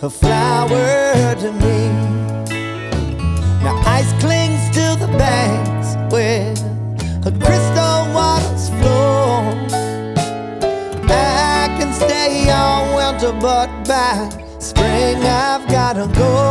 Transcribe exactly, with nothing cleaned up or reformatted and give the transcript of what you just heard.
a flower to me. Now ice clings to the banks where the crystal waters flow. I can stay all winter, but by spring I've gotta go.